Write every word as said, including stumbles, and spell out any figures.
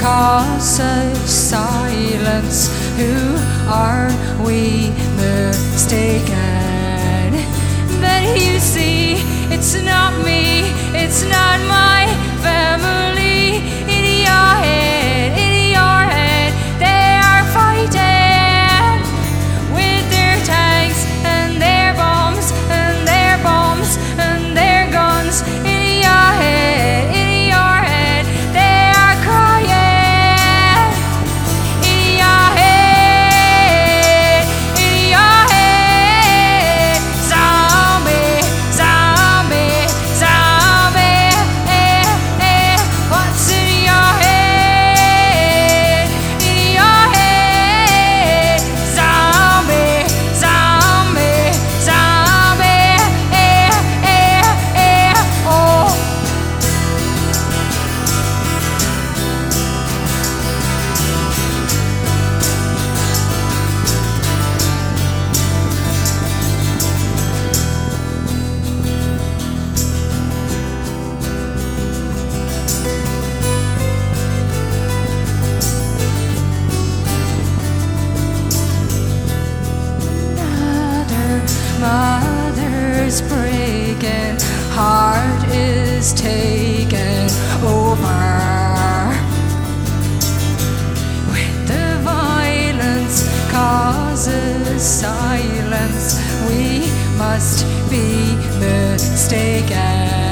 causes silence. Who are we mistaken? But you see, it's not me, it's not my family. In your head, in your head, they are fighting with their tanks and their bombs and their bombs and their guns. In your head, in your head, they are crying. In your head, in your head, zombie, zombie, zombie. Eh, eh. What's in your head? In your head, zombie, zombie, zombie. Eh, eh, eh. Oh. Mother, mother's breaking, heart is taken over. With the violence causes silence, we must be mistaken.